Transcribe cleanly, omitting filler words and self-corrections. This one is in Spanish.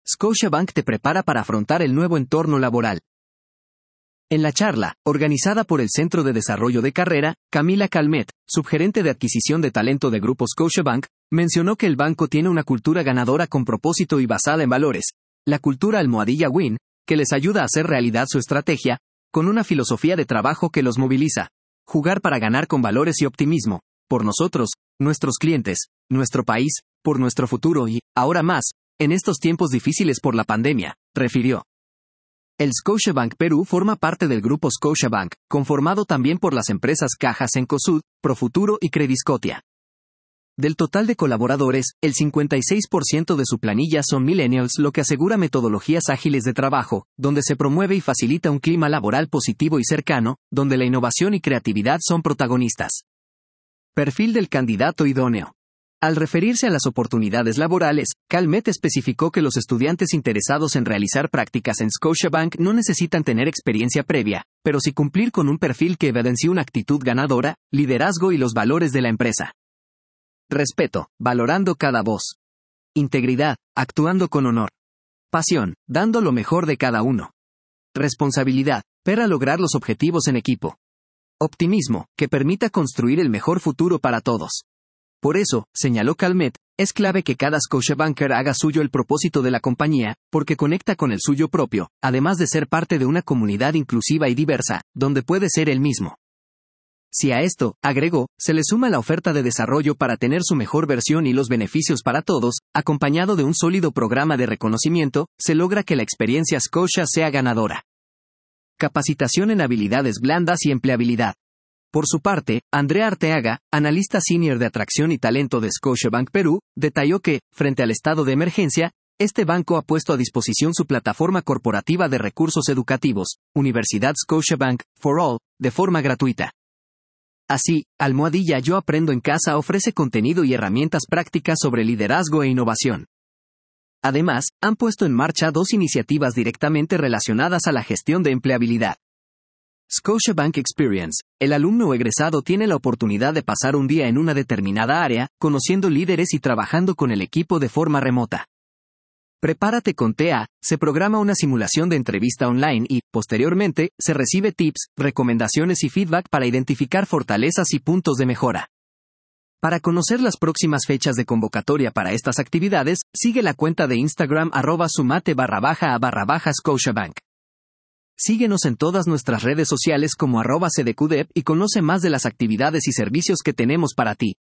Scotiabank te prepara para afrontar el nuevo entorno laboral. En la charla, organizada por el Centro de Desarrollo de Carrera, Camila Calmet, subgerente de adquisición de talento de Grupo Scotiabank, mencionó que el banco tiene una cultura ganadora con propósito y basada en valores, la cultura almohadilla Win, que les ayuda a hacer realidad su estrategia, con una filosofía de trabajo que los moviliza, jugar para ganar con valores y optimismo, por nosotros, nuestros clientes, nuestro país, por nuestro futuro y, ahora más, en estos tiempos difíciles por la pandemia, refirió. El Scotiabank Perú forma parte del grupo Scotiabank, conformado también por las empresas Cajas Cencosud, Profuturo y Crediscotia. Del total de colaboradores, el 56% de su planilla son millennials, lo que asegura metodologías ágiles de trabajo, donde se promueve y facilita un clima laboral positivo y cercano, donde la innovación y creatividad son protagonistas. Perfil del candidato idóneo. Al referirse a las oportunidades laborales, Calmet especificó que los estudiantes interesados en realizar prácticas en Scotiabank no necesitan tener experiencia previa, pero sí cumplir con un perfil que evidencie una actitud ganadora, liderazgo y los valores de la empresa. Respeto, valorando cada voz. Integridad, actuando con honor. Pasión, dando lo mejor de cada uno. Responsabilidad, para lograr los objetivos en equipo. Optimismo, que permita construir el mejor futuro para todos. Por eso, señaló Calmet, es clave que cada Scotiabanker haga suyo el propósito de la compañía, porque conecta con el suyo propio, además de ser parte de una comunidad inclusiva y diversa, donde puede ser él mismo. Si a esto, agregó, se le suma la oferta de desarrollo para tener su mejor versión y los beneficios para todos, acompañado de un sólido programa de reconocimiento, se logra que la experiencia Scotia sea ganadora. Capacitación en habilidades blandas y empleabilidad. Por su parte, Andrea Arteaga, analista senior de atracción y talento de Scotiabank Perú, detalló que, frente al estado de emergencia, este banco ha puesto a disposición su plataforma corporativa de recursos educativos, Universidad Scotiabank, for All, de forma gratuita. Así, almohadilla Yo Aprendo en Casa ofrece contenido y herramientas prácticas sobre liderazgo e innovación. Además, han puesto en marcha 2 iniciativas directamente relacionadas a la gestión de empleabilidad. Scotiabank Experience, el alumno o egresado tiene la oportunidad de pasar un día en una determinada área, conociendo líderes y trabajando con el equipo de forma remota. Prepárate con TA, se programa una simulación de entrevista online y, posteriormente, se recibe tips, recomendaciones y feedback para identificar fortalezas y puntos de mejora. Para conocer las próximas fechas de convocatoria para estas actividades, sigue la cuenta de Instagram @sumate_a_Scotiabank. Síguenos en todas nuestras redes sociales como @CDQDEP y conoce más de las actividades y servicios que tenemos para ti.